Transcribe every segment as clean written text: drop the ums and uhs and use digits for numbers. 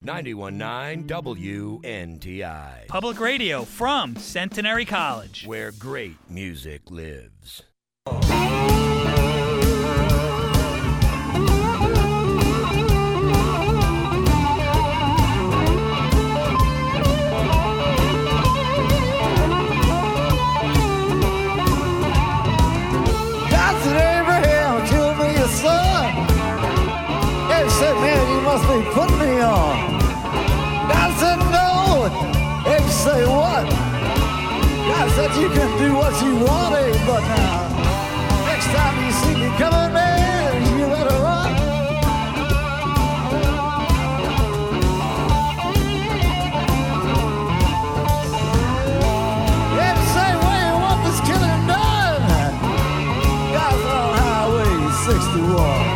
91.9 WNTI. Public radio from Centenary College, where great music lives. They put me on. God said no. They say what? God said you can do what you want, but now next time you see me coming, man, you better run. They say where you want this killing done. God's on Highway 61.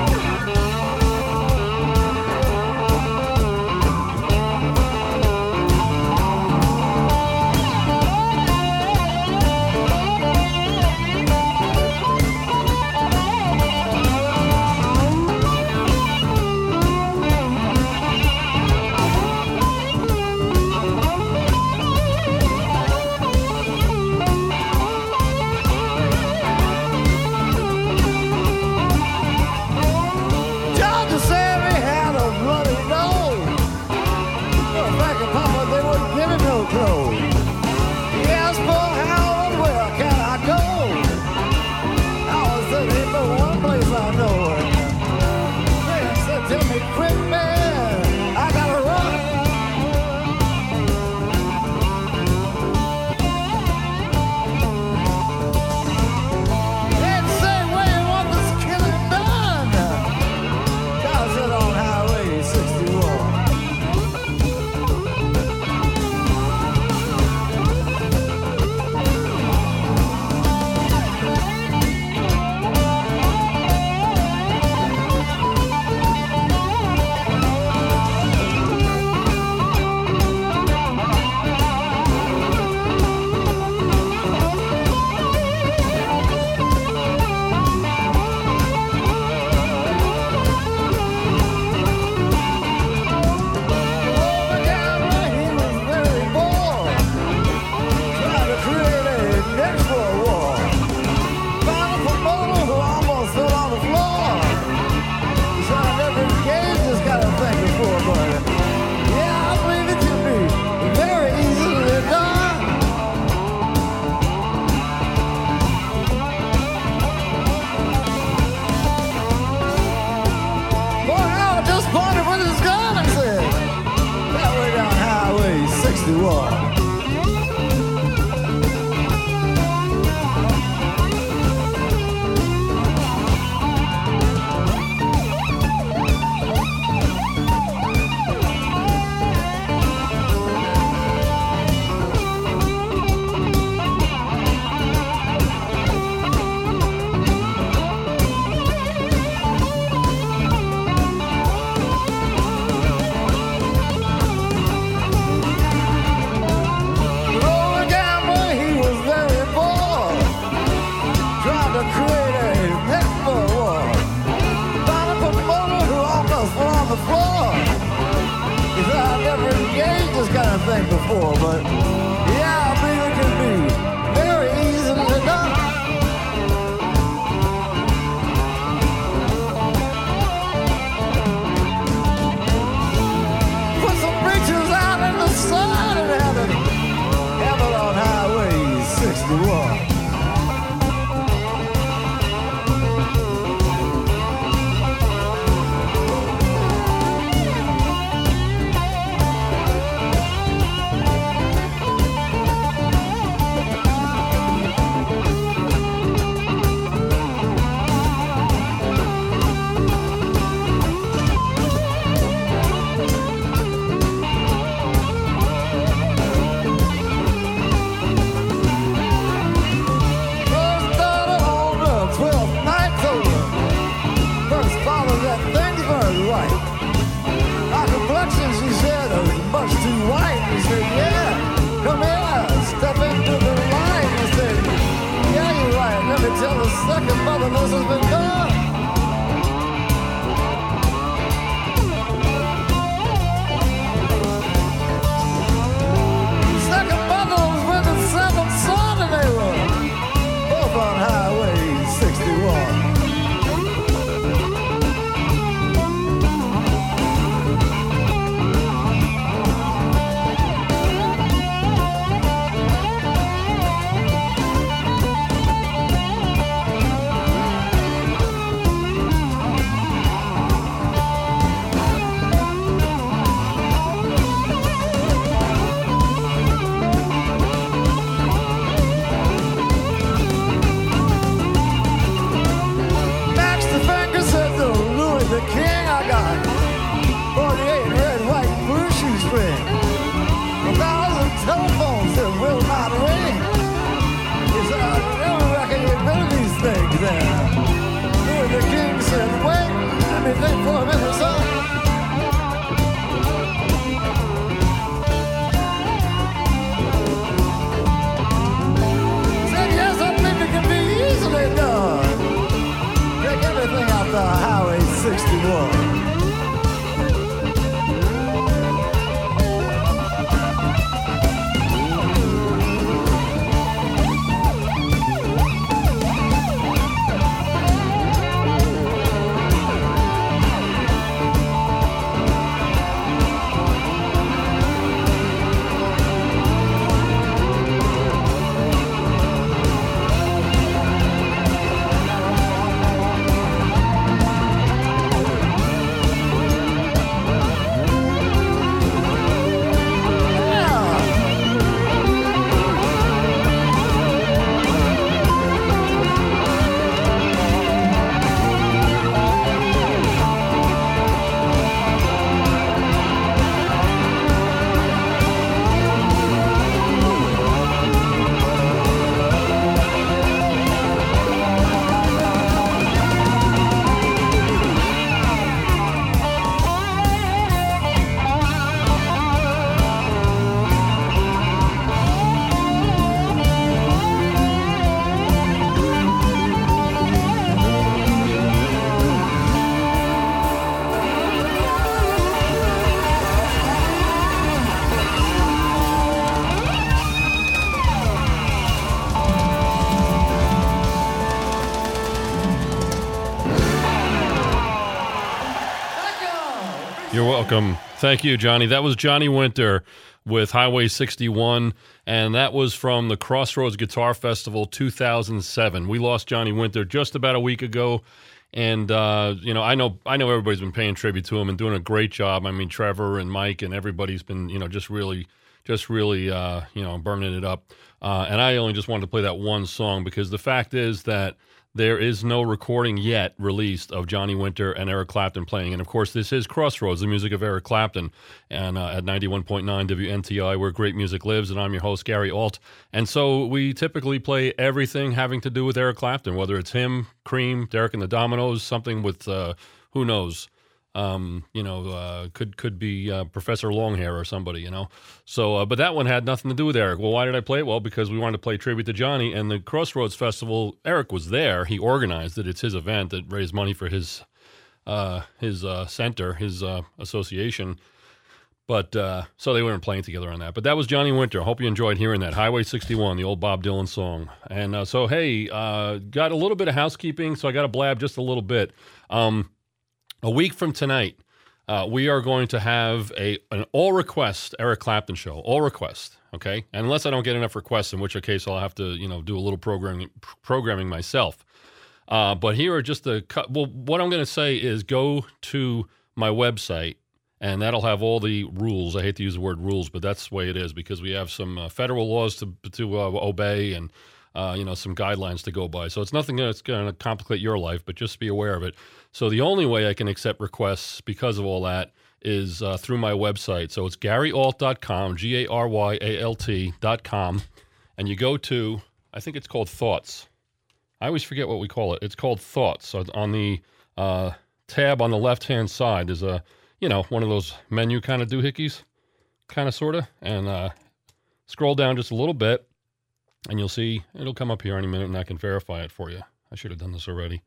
Before, but yeah, I believe it can be very easily done. Put some bridges out in the sun and have it on Highway 61. Tell the second mother knows it's been done. welcome. Thank you, Johnny. That was Johnny Winter with Highway 61, and that was from the Crossroads Guitar Festival 2007. We lost Johnny Winter just about a week ago, and I know everybody's been paying tribute to him and doing a great job. I mean, Trevor and Mike and everybody's been just really burning it up. And I only just wanted to play that one song because the fact is that there is no recording yet released of Johnny Winter and Eric Clapton playing. And, of course, this is Crossroads, the music of Eric Clapton, and at 91.9 WNTI, where great music lives, and I'm your host, Gary Alt. And so we typically play everything having to do with Eric Clapton, whether it's him, Cream, Derek and the Dominoes, something with, who knows, could be Professor Longhair or somebody, So, but that one had nothing to do with Eric. Well, why did I play it? Well, because we wanted to play tribute to Johnny, and the Crossroads Festival, Eric was there. He organized it. It's his event that raised money for his center, his association. But so they weren't playing together on that. But that was Johnny Winter. Hope you enjoyed hearing that. Highway 61, the old Bob Dylan song. And got a little bit of housekeeping, so I got to blab just a little bit. A week from tonight, we are going to have an all-request Eric Clapton show. All request, okay? And unless I don't get enough requests, in which case I'll have to, do a little programming myself. But here are just what I'm going to say is go to my website, and that'll have all the rules. I hate to use the word rules, but that's the way it is because we have some federal laws to obey and some guidelines to go by. So it's nothing that's going to complicate your life, but just be aware of it. So the only way I can accept requests because of all that is through my website. So it's GaryAlt.com, GaryAlt.com, and you go to, I think it's called Thoughts. I always forget what we call it. It's called Thoughts. So on the tab on the left-hand side is one of those menu kind of doohickeys, kind of, sort of, and scroll down just a little bit, and you'll see it'll come up here any minute, and I can verify it for you. I should have done this already.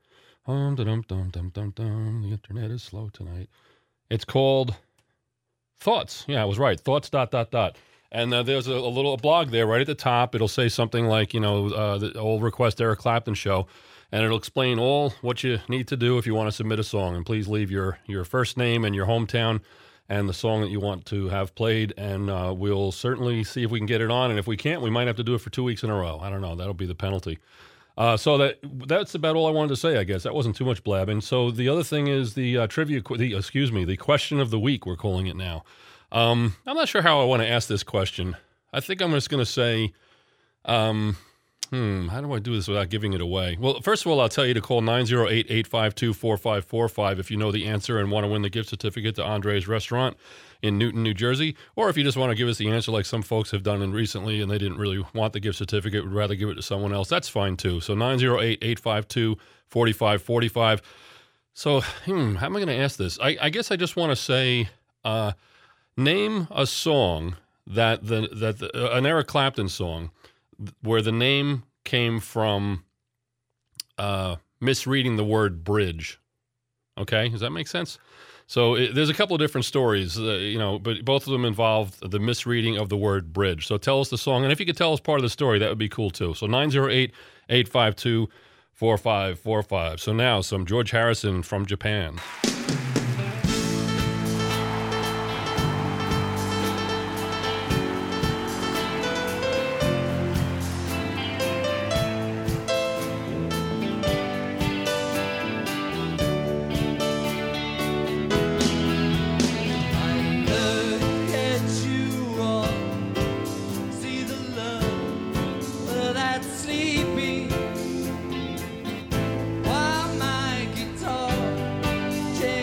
The internet is slow tonight. It's called Thoughts. Yeah, I was right. Thoughts ... And there's a little blog there right at the top. It'll say something like, the old request Eric Clapton show, and it'll explain all what you need to do if you want to submit a song. And please leave your first name and your hometown and the song that you want to have played, and we'll certainly see if we can get it on. And if we can't, we might have to do it for 2 weeks in a row. I don't know. That'll be the penalty. So that's about all I wanted to say, I guess. That wasn't too much blabbing. So the other thing is the the question of the week, we're calling it now. I'm not sure how I want to ask this question. I think I'm just going to say, how do I do this without giving it away? Well, first of all, I'll tell you to call 908-852-4545 if you know the answer and want to win the gift certificate to Andre's Restaurant in Newton, New Jersey, or if you just want to give us the answer like some folks have done recently and they didn't really want the gift certificate, would rather give it to someone else, that's fine too. So 908-852-4545. So, how am I going to ask this? I guess I just want to say, name a song an Eric Clapton song where the name came from misreading the word bridge. Okay, does that make sense? So there's a couple of different stories, but both of them involve the misreading of the word bridge. So tell us the song, and if you could tell us part of the story, that would be cool too. So 908-852-4545. So now some George Harrison from Japan. While my guitar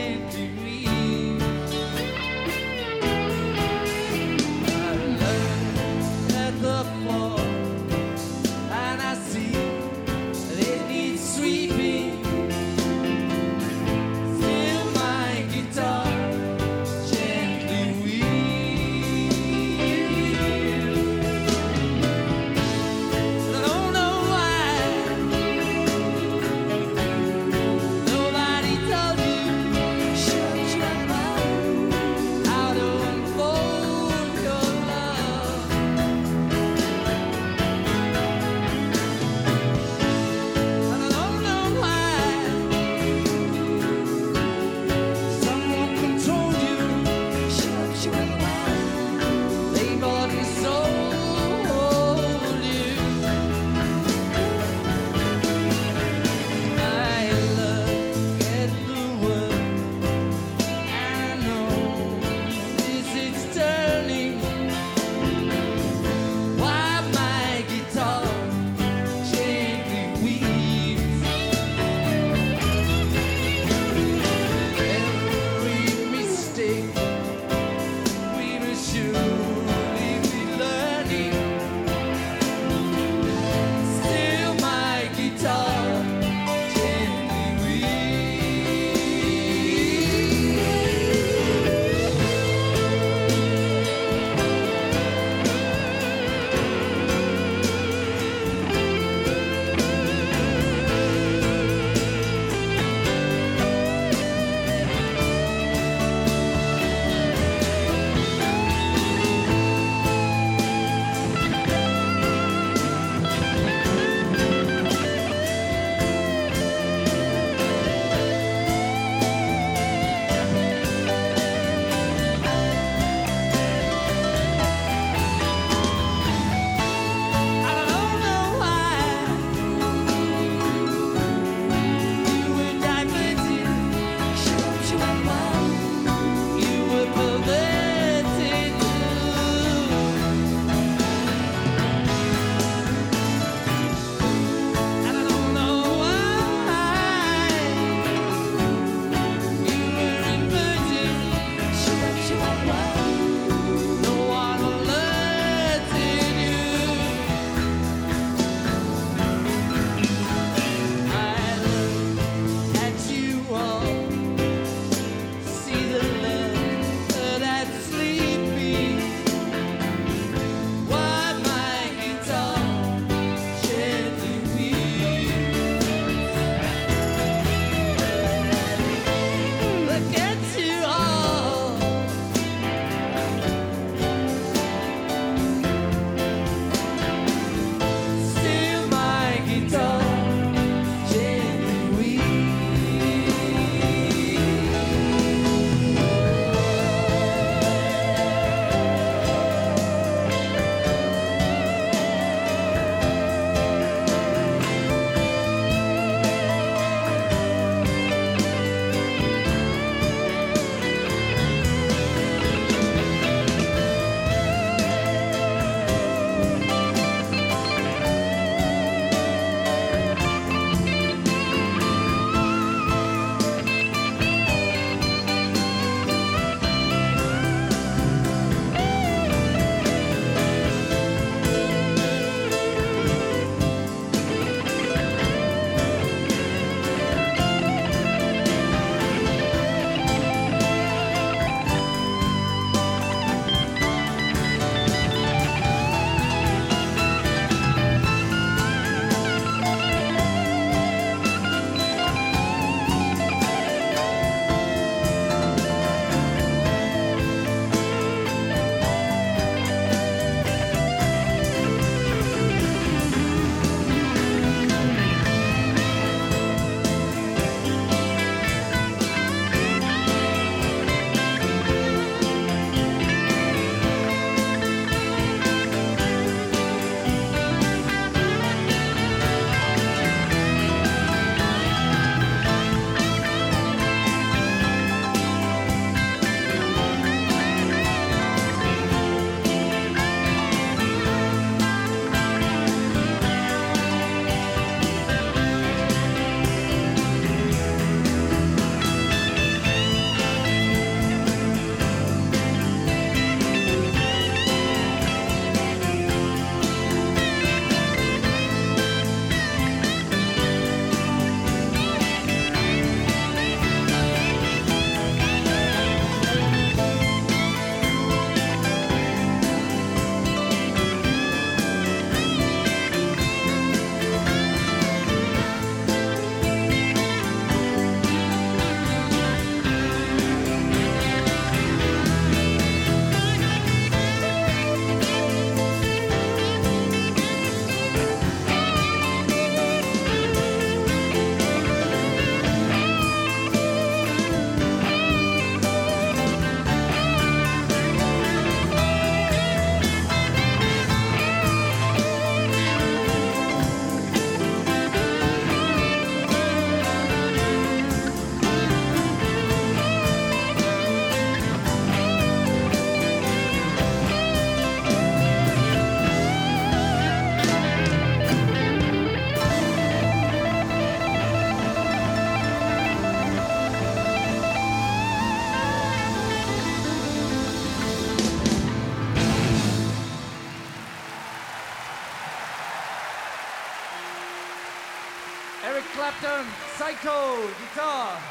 on Psycho guitar.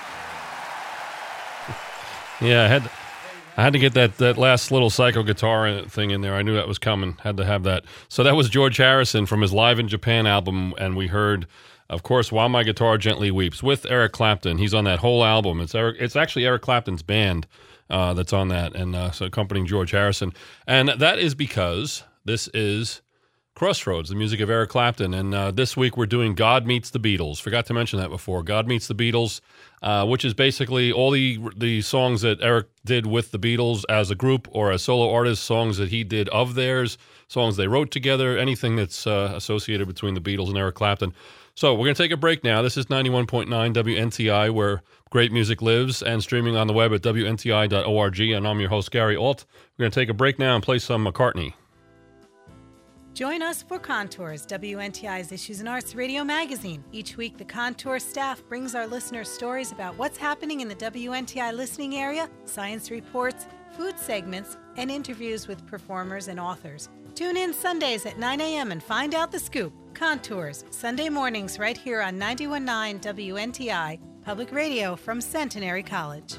Yeah, I had to get that last little Psycho guitar thing in there. I knew that was coming. Had to have that. So that was George Harrison from his Live in Japan album, and we heard, of course, While My Guitar Gently Weeps with Eric Clapton. He's on that whole album. It's actually Eric Clapton's band that's on that, and so accompanying George Harrison. And that is because this is Crossroads, the music of Eric Clapton. And this week we're doing God Meets the Beatles. Forgot to mention that before. God Meets the Beatles, which is basically all the songs that Eric did with the Beatles as a group or as solo artist, songs that he did of theirs, songs they wrote together, anything that's associated between the Beatles and Eric Clapton. So we're going to take a break now. This is 91.9 WNTI, where great music lives, and streaming on the web at WNTI.org. And I'm your host, Gary Alt. We're going to take a break now and play some McCartney. Join us for Contours, WNTI's Issues and Arts radio magazine. Each week, the Contour staff brings our listeners stories about what's happening in the WNTI listening area, science reports, food segments, and interviews with performers and authors. Tune in Sundays at 9 a.m. and find out the scoop. Contours, Sunday mornings right here on 91.9 WNTI, public radio from Centenary College.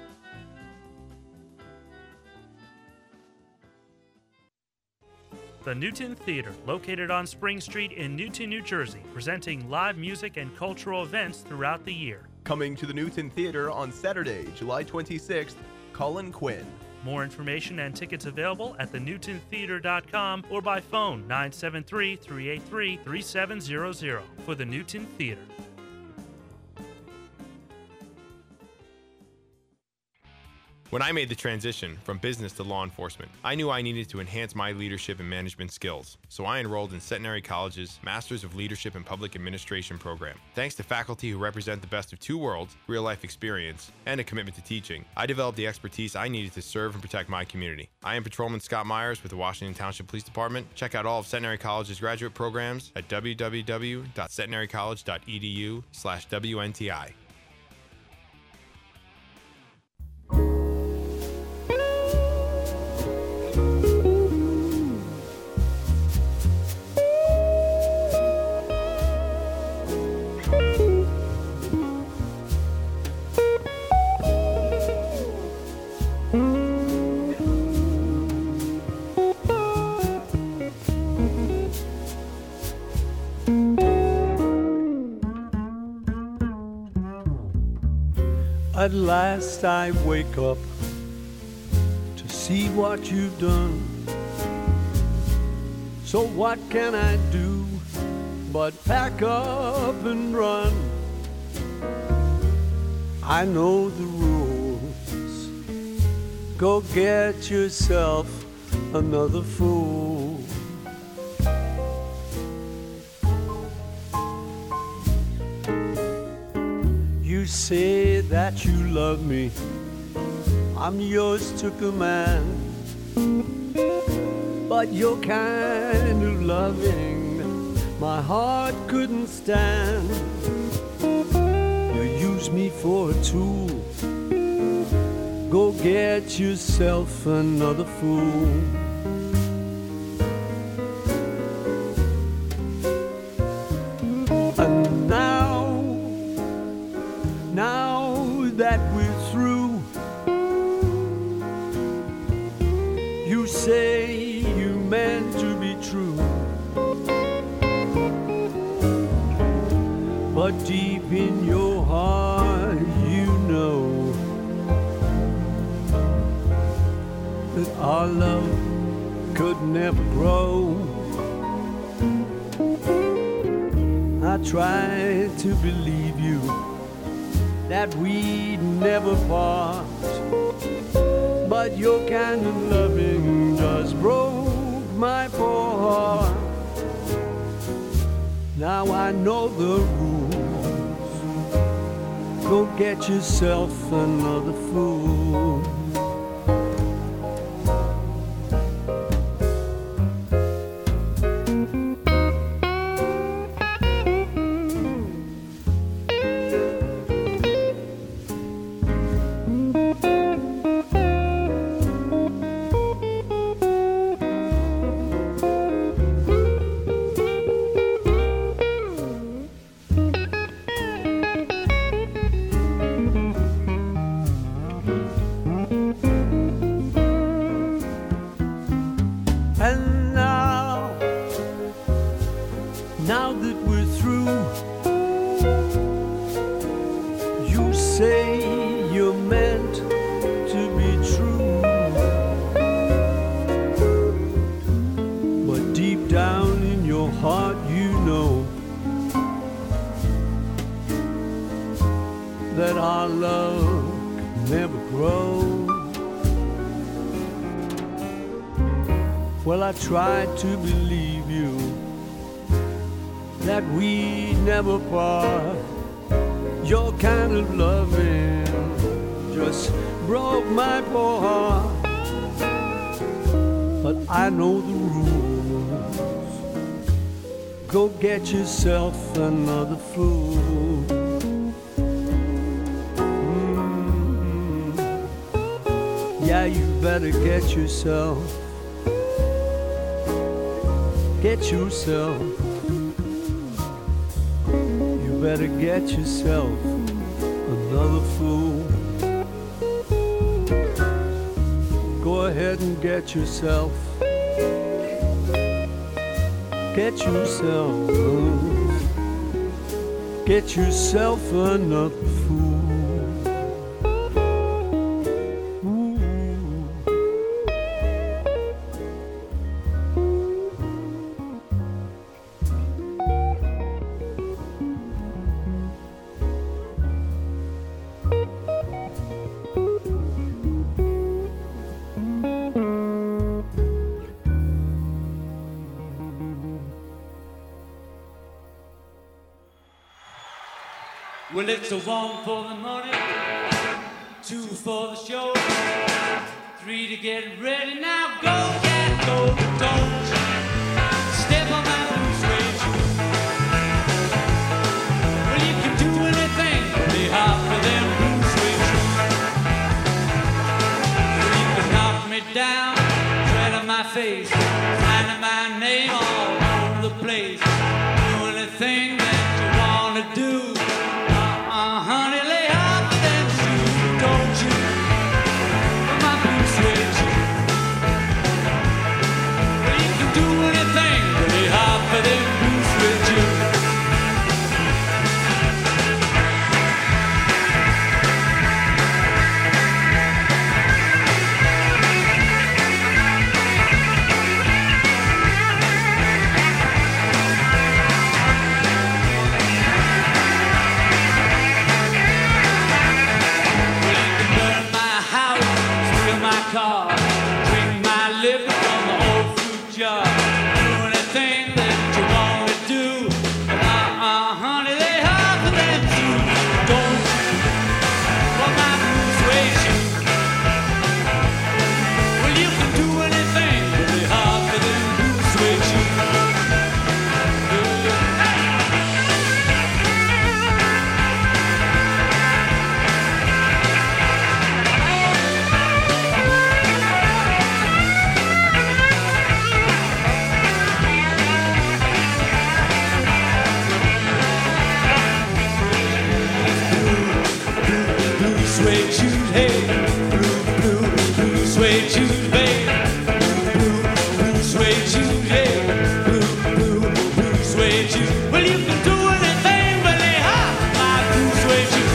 The Newton Theater, located on Spring Street in Newton, New Jersey, presenting live music and cultural events throughout the year. Coming to the Newton Theater on Saturday, July 26th, Colin Quinn. More information and tickets available at thenewtontheater.com or by phone 973-383-3700 for the Newton Theater. When I made the transition from business to law enforcement, I knew I needed to enhance my leadership and management skills, so I enrolled in Centenary College's Masters of Leadership and Public Administration program. Thanks to faculty who represent the best of two worlds, real-life experience, and a commitment to teaching, I developed the expertise I needed to serve and protect my community. I am Patrolman Scott Myers with the Washington Township Police Department. Check out all of Centenary College's graduate programs at www.centenarycollege.edu/WNTI. At last I wake up to see what you've done. So what can I do but pack up and run? I know the rules. Go get yourself another fool. You say that you love me, I'm yours to command. But your kind of loving my heart couldn't stand. You use me for a tool. Go get yourself another fool. And now that we're through, you say you meant to be true, but deep in your heart you know that our love could never grow. I tried to believe you, that we'd never part, but your kind of loving just broke my poor heart. Now I know the rules. Go get yourself another fool. And now that we're through, you say you're meant to be true, but deep down in your heart you know that our love can never grow. Well, I tried to believe you, that we never part. Your kind of loving just broke my poor heart. But I know the rules. Go get yourself another fool. Yeah, you better get yourself. Get yourself. You better get yourself another fool. Go ahead and get yourself. Get yourself. Get yourself another fool. Well, it's a 1 for the money, 2 for the show, 3 to get ready. Now go, cat, go, don't step on my blue suede shoe. Well, you can do anything, they hop for them blue suede shoes. Well, you can knock me down, tread on my face, signing my name all over the place. Do anything that you want to do. Honey, lay off of them shoes, don't you? My blue suede shoes. Well, you can do anything, lay off of them blue suede shoes. Car, drink my liquor from the old fruit jar. Do anything that you want to do. Honey, they hop for them shoes, don't you? For my blue suede shoes. Well, you can do anything, but they hop for them blue suede shoes. Suede shoes, hey, blue suede shoes, babe. Blue suede shoes, hey, blue suede shoes. Well, you can do anything, but they hop my blue suede shoes.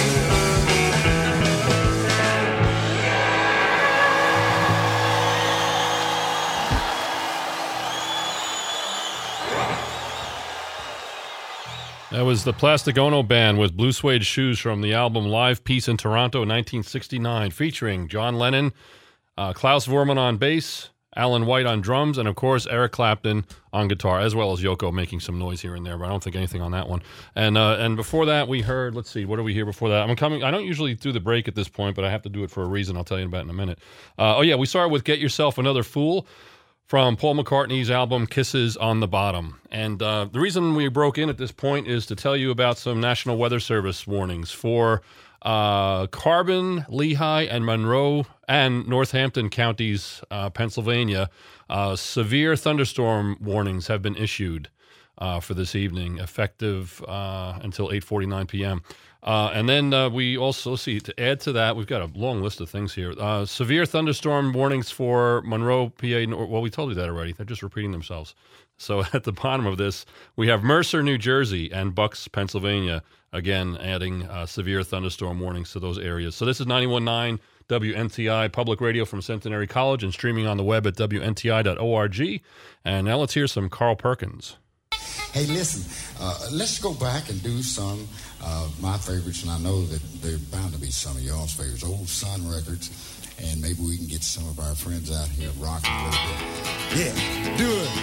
That was the Plastic Ono Band with Blue Suede Shoes from the album Live Peace in Toronto 1969, featuring John Lennon, Klaus Voormann on bass, Alan White on drums, and of course Eric Clapton on guitar, as well as Yoko making some noise here and there, but I don't think anything on that one. And before that we heard, let's see, what do we hear before that? I don't usually do the break at this point, but I have to do it for a reason. I'll tell you about it in a minute. We started with Get Yourself Another Fool from Paul McCartney's album Kisses on the Bottom. And the reason we broke in at this point is to tell you about some National Weather Service warnings for Carbon, Lehigh, and Monroe and Northampton counties, Pennsylvania. Severe thunderstorm warnings have been issued. for this evening, effective until 8:49 p.m. And then we also see, to add to that, we've got a long list of things here. Severe thunderstorm warnings for Monroe, PA. Well, we told you that already. They're just repeating themselves. So at the bottom of this, we have Mercer, New Jersey, and Bucks, Pennsylvania, again adding severe thunderstorm warnings to those areas. So this is 91.9 WNTI Public Radio from Centenary College and streaming on the web at WNTI.org. And now let's hear some Carl Perkins. Hey, listen, let's go back and do some of my favorites, and I know that they're bound to be some of y'all's favorites, old Sun records, and maybe we can get some of our friends out here rocking a little bit. Yeah, do it.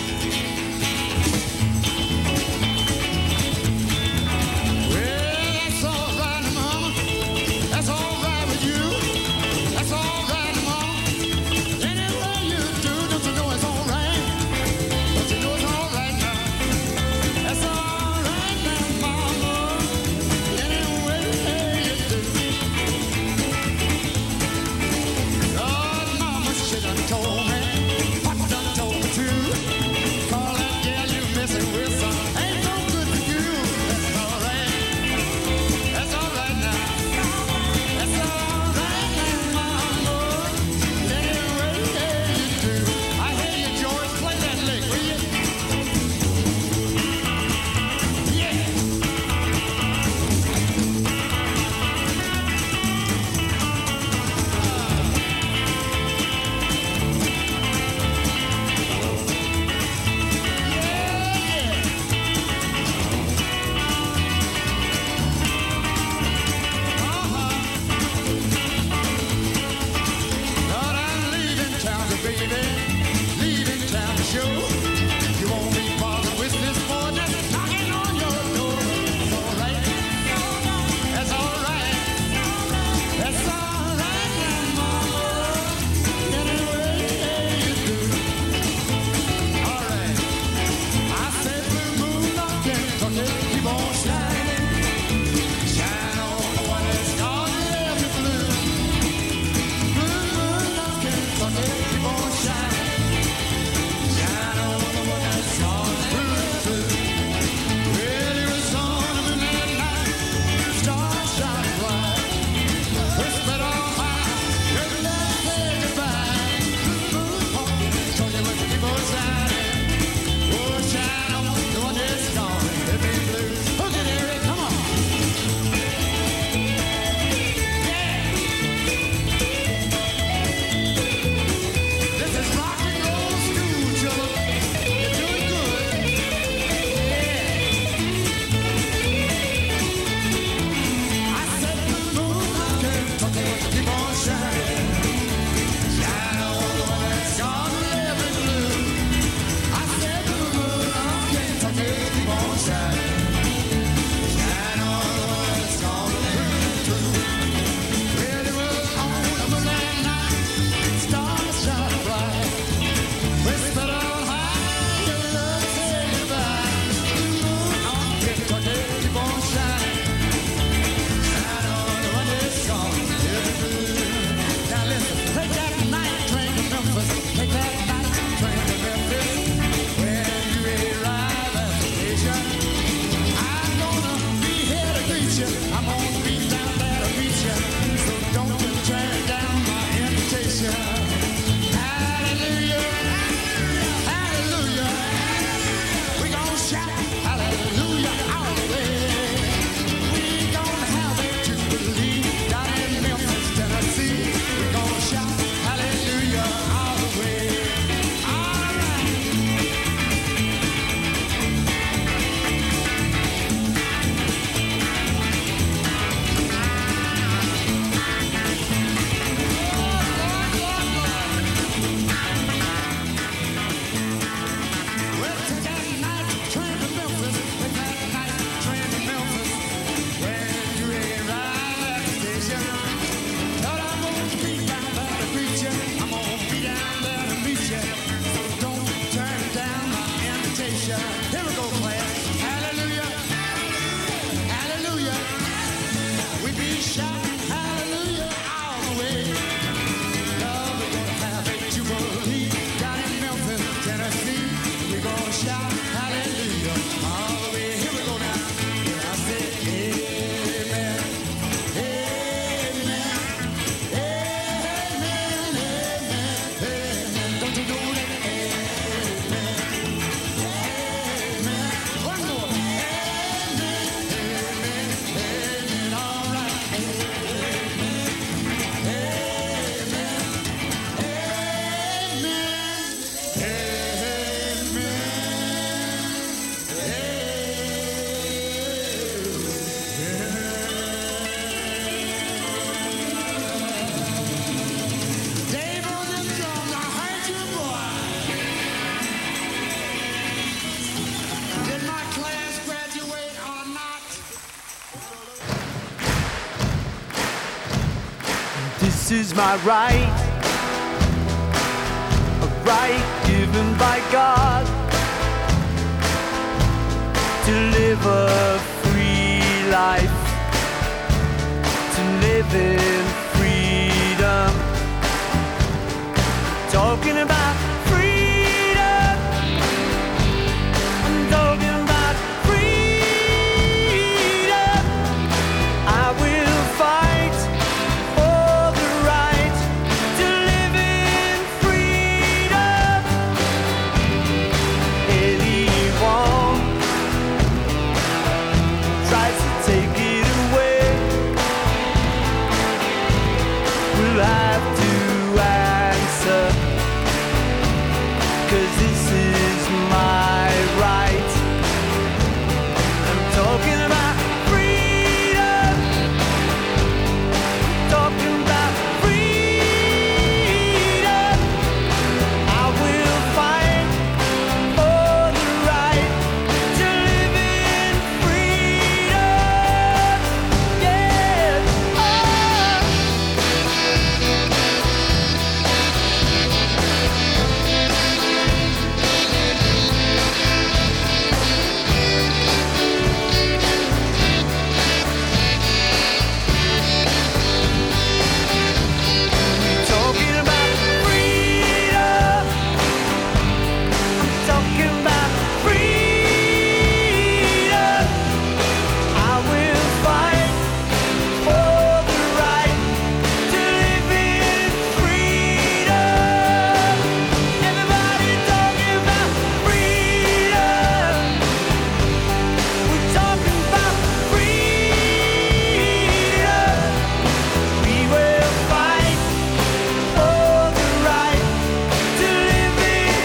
Well, that's all right, Mama. That's all right with you. That's all right, Mama. Anyway you do, don't you know it's all right? Don't you know it's all right now? That's all right now, Mama. Anyway you do. Lord, Mama, she done told me. What done told me? is my right, a right given by God to live a free life, to live in freedom. Talking about freedom, I'm talking about freedom. I will fight for the right to live in freedom. Anyone tries to take it away will have to answer, 'cause this is my right. I'm talking about freedom, talking about freedom. I will fight for the right to live in freedom. Yeah. Talking about freedom, I'm talking about freedom. I will fight for the right to live in freedom. Everybody talking about freedom. We're talking about freedom. We will fight for the right to live in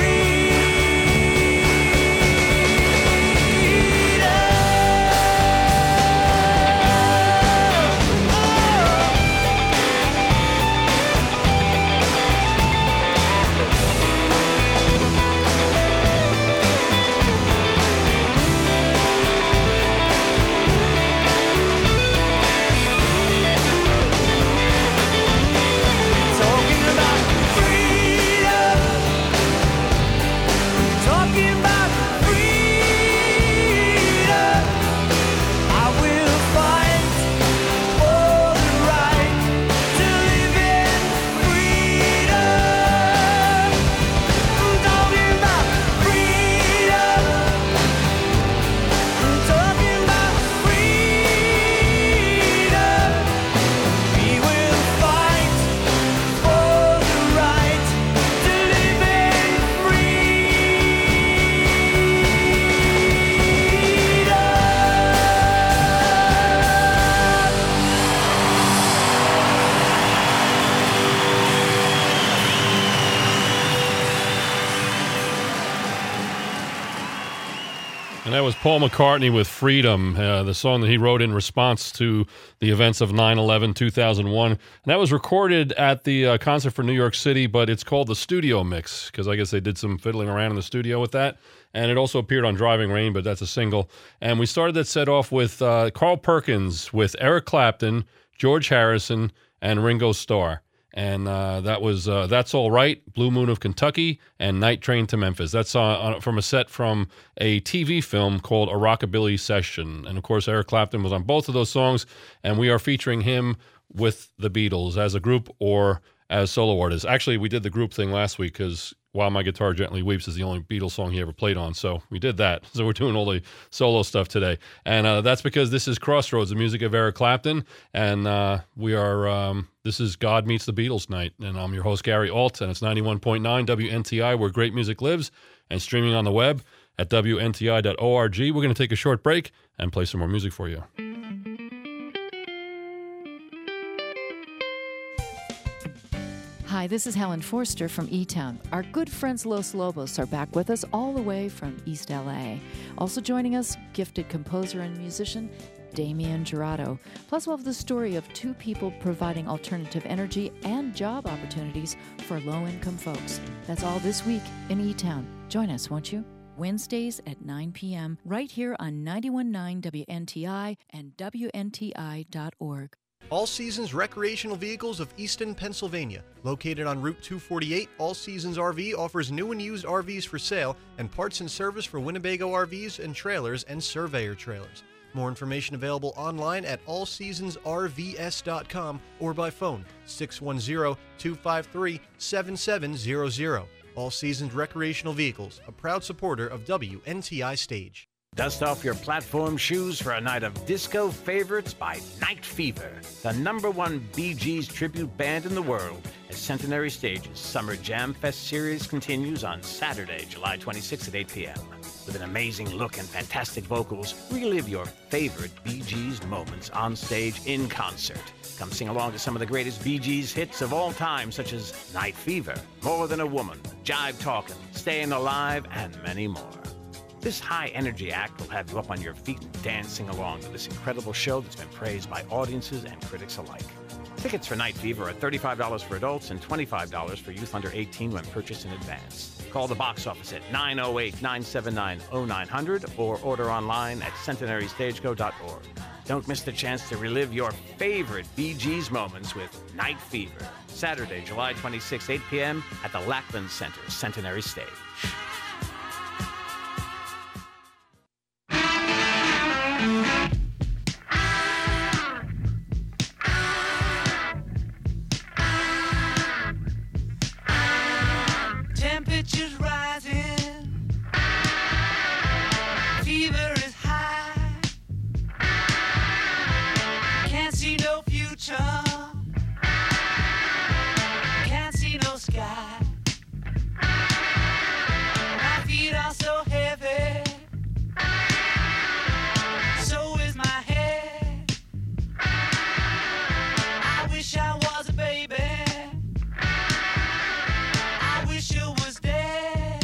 talking about freedom. Talking about freedom. I will fight for the right to live in freedom. Talking about freedom. Talking about freedom. We will fight for the right to live in And that was Paul McCartney with Freedom, the song that he wrote in response to the events of 9/11, 2001. And that was recorded at the Concert for New York City, but it's called the Studio Mix, because I guess they did some fiddling around in the studio with that. And it also appeared on Driving Rain, but that's a single. And we started that set off with Carl Perkins with Eric Clapton, George Harrison, and Ringo Starr. And that was That's All Right, Blue Moon of Kentucky, and Night Train to Memphis. That's from a set from a TV film called A Rockabilly Session. And, of course, Eric Clapton was on both of those songs, and we are featuring him with the Beatles as a group or as solo artists. Actually, we did the group thing last week because While My Guitar Gently Weeps is the only Beatles song he ever played on, so we did that. So we're doing all the solo stuff today. And that's because this is Crossroads, the music of Eric Clapton, and this is God Meets the Beatles night. And I'm your host, Gary Alt, and it's 91.9 WNTI, where great music lives, and streaming on the web at WNTI.org. We're going to take a short break and play some more music for you. Hi, this is Helen Forster from E-Town. Our good friends Los Lobos are back with us all the way from East LA. Also joining us, gifted composer and musician Damian Jurado. Plus, we'll have the story of two people providing alternative energy and job opportunities for low-income folks. That's all this week in E-Town. Join us, won't you? Wednesdays at 9 p.m. right here on 91.9 WNTI and WNTI.org. All Seasons Recreational Vehicles of Easton, Pennsylvania. Located on Route 248, All Seasons RV offers new and used RVs for sale and parts and service for Winnebago RVs and trailers and Surveyor trailers. More information available online at allseasonsrvs.com or by phone 610-253-7700. All Seasons Recreational Vehicles, a proud supporter of WNTI Stage. Dust off your platform shoes for a night of disco favorites by Night Fever, the #1 Bee Gees tribute band in the world, as Centenary Stage's Summer Jam Fest series continues on Saturday, July 26th at 8 p.m. With an amazing look and fantastic vocals, relive your favorite Bee Gees moments on stage in concert. Come sing along to some of the greatest Bee Gees hits of all time, such as Night Fever, More Than a Woman, Jive Talkin', Stayin' Alive, and many more. This high-energy act will have you up on your feet and dancing along to this incredible show that's been praised by audiences and critics alike. Tickets for Night Fever are $35 for adults and $25 for youth under 18 when purchased in advance. Call the box office at 908-979-0900 or order online at centenarystageco.org. Don't miss the chance to relive your favorite Bee Gees moments with Night Fever, Saturday, July 26, 8 p.m. at the Lackland Center, Centenary Stage. Temperatures rising, fever is high, can't see no future, can't see no sky, my feet are so heavy, so is my head, I wish I was a baby, I wish you was dead.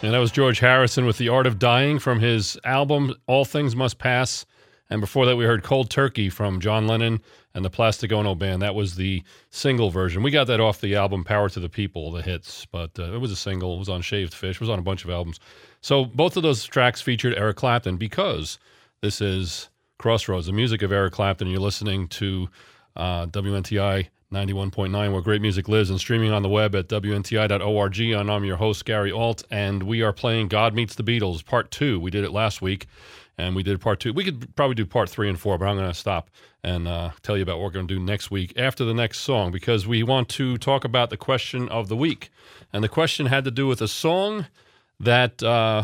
And that was George Harrison with The Art of Dying from his album All Things Must Pass. And before that, we heard Cold Turkey from John Lennon and the Plastic Ono Band. That was the single version. We got that off the album Power to the People, the hits. But it was a single. It was on Shaved Fish. It was on a bunch of albums. So both of those tracks featured Eric Clapton because this is Crossroads, the music of Eric Clapton. You're listening to WNTI 91.9, where great music lives, and streaming on the web at WNTI.org. And I'm your host, Gary Alt, and we are playing God Meets the Beatles, Part 2. We did it last week, and we did Part 2. We could probably do Part 3 and 4, but I'm going to stop and tell you about what we're going to do next week after the next song, because we want to talk about the question of the week. And the question had to do with a song that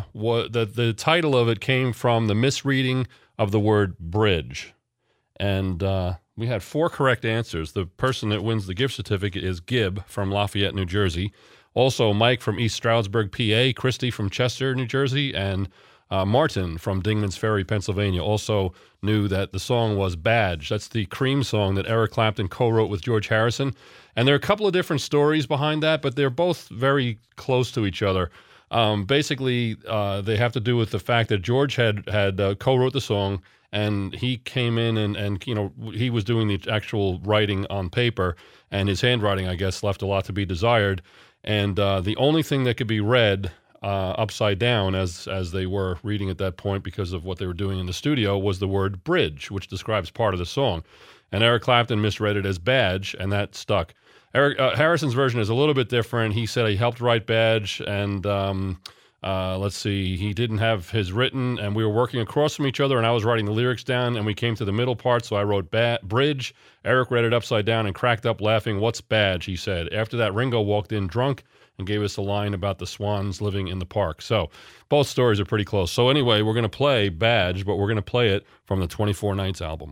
the title of it came from the misreading of the word bridge. And we had 4 correct answers. The person that wins the gift certificate is Gib from Lafayette, New Jersey. Also, Mike from East Stroudsburg, PA. Christy from Chester, New Jersey. And Martin from Dingman's Ferry, Pennsylvania, also knew that the song was Badge. That's the Cream song that Eric Clapton co-wrote with George Harrison. And there are a couple of different stories behind that, but they're both very close to each other. Basically, they have to do with the fact that George had co-wrote the song, and he came in and you know, he was doing the actual writing on paper, and his handwriting, I guess, left a lot to be desired. And the only thing that could be read upside down as they were reading at that point, because of what they were doing in the studio, was the word bridge, which describes part of the song. And Eric Clapton misread it as badge, and that stuck. Harrison's version is a little bit different. He said he helped write Badge, and let's see, he didn't have his written, and we were working across from each other, and I was writing the lyrics down, and we came to the middle part, so I wrote Bridge. Eric read it upside down and cracked up laughing. "What's Badge?" he said. After that, Ringo walked in drunk and gave us a line about the swans living in the park. So both stories are pretty close. So anyway, we're going to play Badge, but we're going to play it from the 24 Nights album.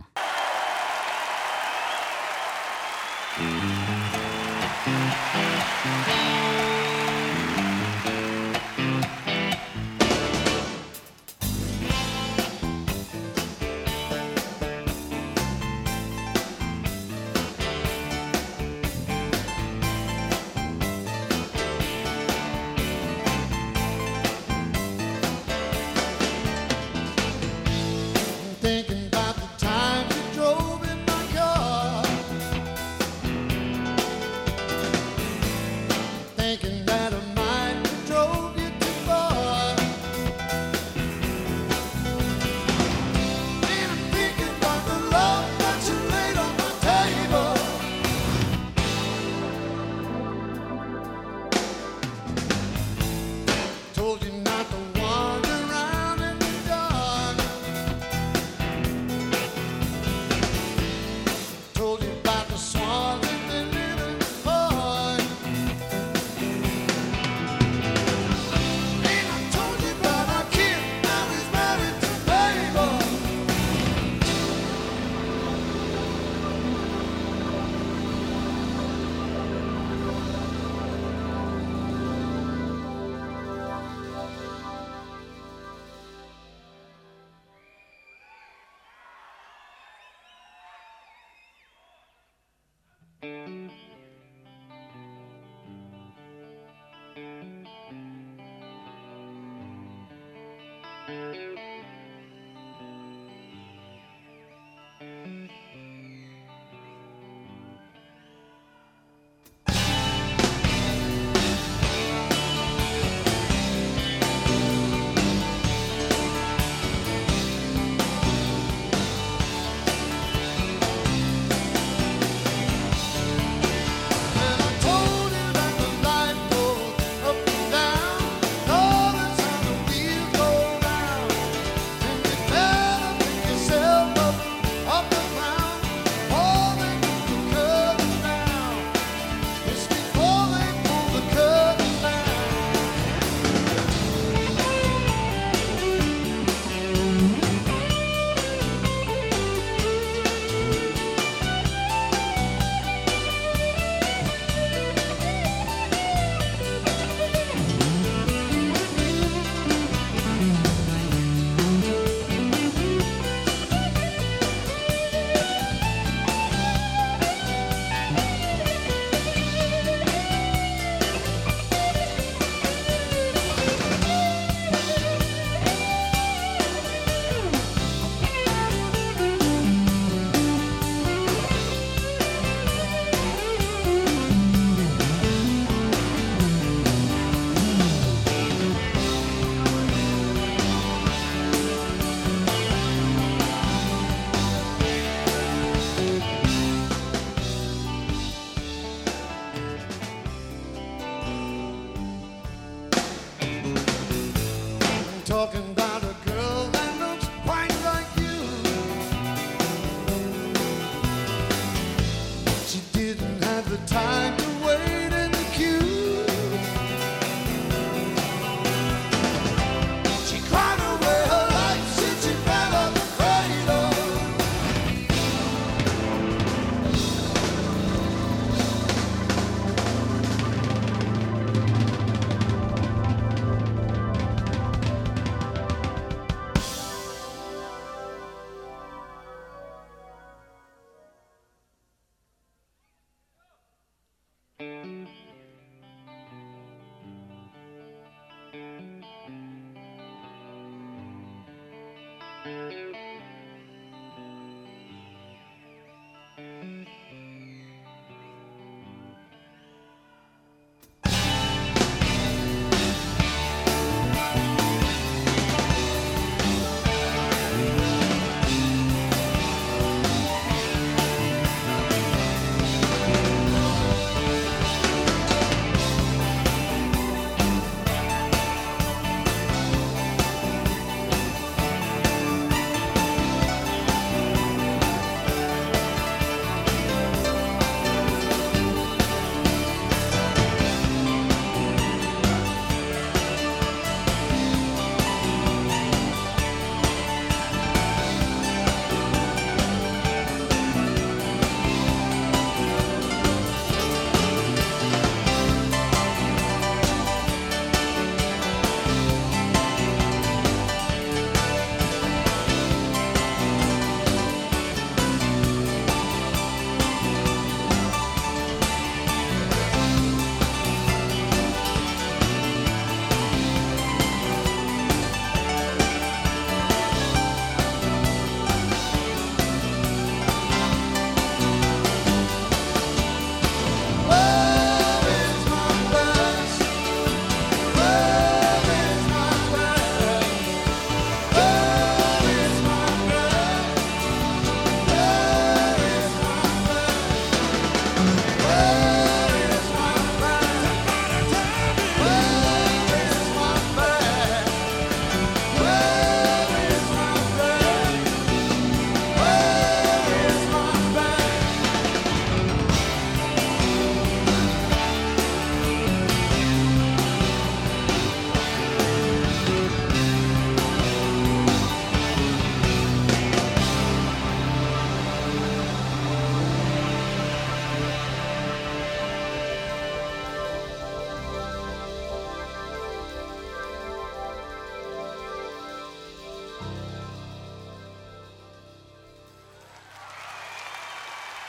Thinking about the times you drove in my car.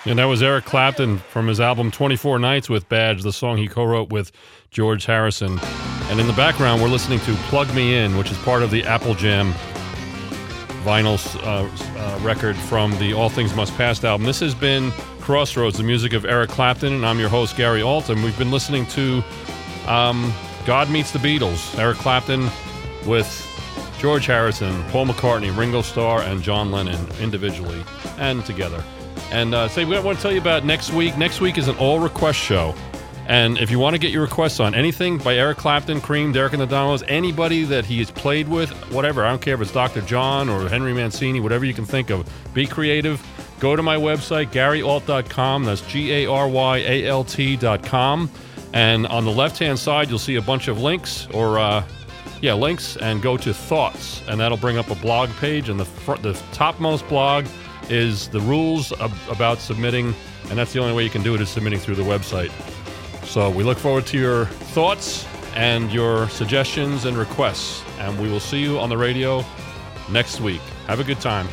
And that was Eric Clapton from his album 24 Nights with Badge, the song he co-wrote with George Harrison. And in the background, we're listening to Plug Me In, which is part of the Apple Jam vinyl record from the All Things Must Pass album. This has been Crossroads, the music of Eric Clapton, and I'm your host, Gary Alton. We've been listening to God Meets the Beatles, Eric Clapton with George Harrison, Paul McCartney, Ringo Starr, and John Lennon individually and together. And we want to tell you about next week. Next week is an all-request show. And if you want to get your requests on anything by Eric Clapton, Cream, Derek and the Dominoes, anybody that he has played with, whatever, I don't care if it's Dr. John or Henry Mancini, whatever you can think of, be creative. Go to my website, GaryAlt.com. That's GaryAlt.com. And on the left-hand side, you'll see a bunch of links links, and go to Thoughts, and that'll bring up a blog page, and the topmost blog is the rules about submitting, and that's the only way you can do it is submitting through the website. So we look forward to your thoughts and your suggestions and requests, and we will see you on the radio next week. Have a good time.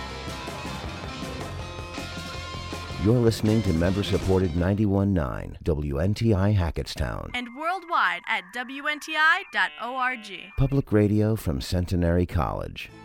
You're listening to member-supported 91.9 WNTI Hackettstown. And worldwide at WNTI.org. Public radio from Centenary College.